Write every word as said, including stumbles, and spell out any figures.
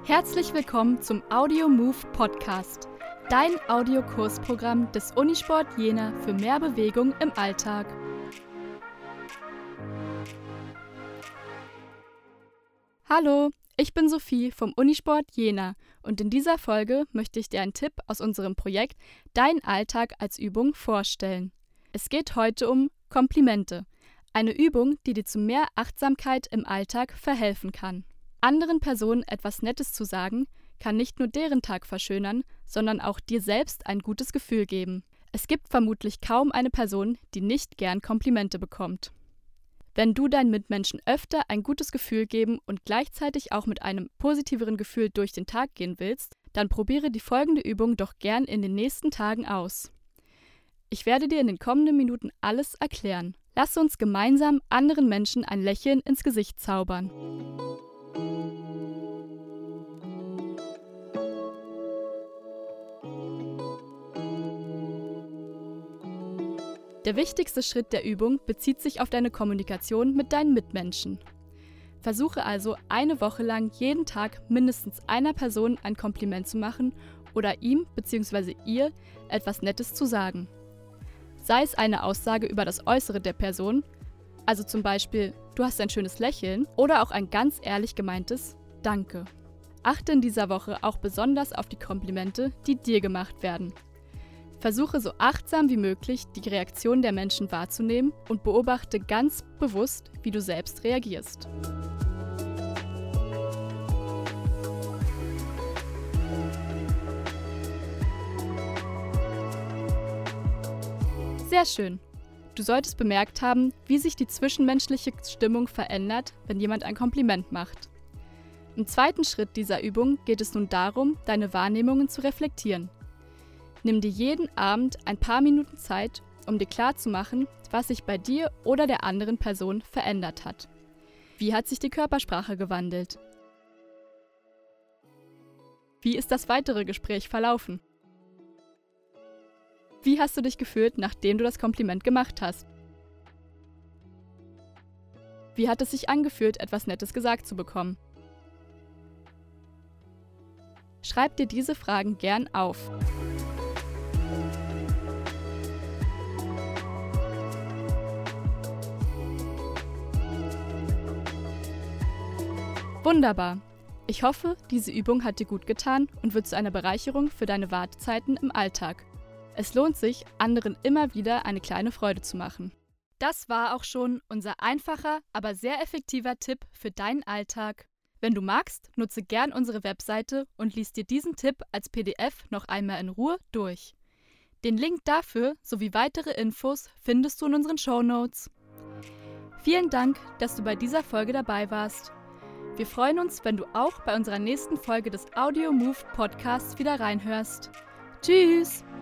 Herzlich willkommen zum Audio Move Podcast, dein Audiokursprogramm des Unisport Jena für mehr Bewegung im Alltag. Hallo, ich bin Sophie vom Unisport Jena und in dieser Folge möchte ich dir einen Tipp aus unserem Projekt Dein Alltag als Übung vorstellen. Es geht heute um Komplimente, eine Übung, die dir zu mehr Achtsamkeit im Alltag verhelfen kann. Anderen Personen etwas Nettes zu sagen, kann nicht nur deren Tag verschönern, sondern auch dir selbst ein gutes Gefühl geben. Es gibt vermutlich kaum eine Person, die nicht gern Komplimente bekommt. Wenn du deinen Mitmenschen öfter ein gutes Gefühl geben und gleichzeitig auch mit einem positiveren Gefühl durch den Tag gehen willst, dann probiere die folgende Übung doch gern in den nächsten Tagen aus. Ich werde dir in den kommenden Minuten alles erklären. Lass uns gemeinsam anderen Menschen ein Lächeln ins Gesicht zaubern. Der wichtigste Schritt der Übung bezieht sich auf deine Kommunikation mit deinen Mitmenschen. Versuche also eine Woche lang jeden Tag mindestens einer Person ein Kompliment zu machen oder ihm bzw. ihr etwas Nettes zu sagen. Sei es eine Aussage über das Äußere der Person, also zum Beispiel, du hast ein schönes Lächeln, oder auch ein ganz ehrlich gemeintes Danke. Achte in dieser Woche auch besonders auf die Komplimente, die dir gemacht werden. Versuche so achtsam wie möglich, die Reaktion der Menschen wahrzunehmen und beobachte ganz bewusst, wie du selbst reagierst. Sehr schön. Du solltest bemerkt haben, wie sich die zwischenmenschliche Stimmung verändert, wenn jemand ein Kompliment macht. Im zweiten Schritt dieser Übung geht es nun darum, deine Wahrnehmungen zu reflektieren. Nimm dir jeden Abend ein paar Minuten Zeit, um dir klarzumachen, was sich bei dir oder der anderen Person verändert hat. Wie hat sich die Körpersprache gewandelt? Wie ist das weitere Gespräch verlaufen? Wie hast du dich gefühlt, nachdem du das Kompliment gemacht hast? Wie hat es sich angefühlt, etwas Nettes gesagt zu bekommen? Schreib dir diese Fragen gern auf. Wunderbar! Ich hoffe, diese Übung hat dir gut getan und wird zu einer Bereicherung für deine Wartezeiten im Alltag. Es lohnt sich, anderen immer wieder eine kleine Freude zu machen. Das war auch schon unser einfacher, aber sehr effektiver Tipp für deinen Alltag. Wenn du magst, nutze gern unsere Webseite und lies dir diesen Tipp als P D F noch einmal in Ruhe durch. Den Link dafür sowie weitere Infos findest du in unseren Shownotes. Vielen Dank, dass du bei dieser Folge dabei warst. Wir freuen uns, wenn du auch bei unserer nächsten Folge des Audio Move Podcasts wieder reinhörst. Tschüss!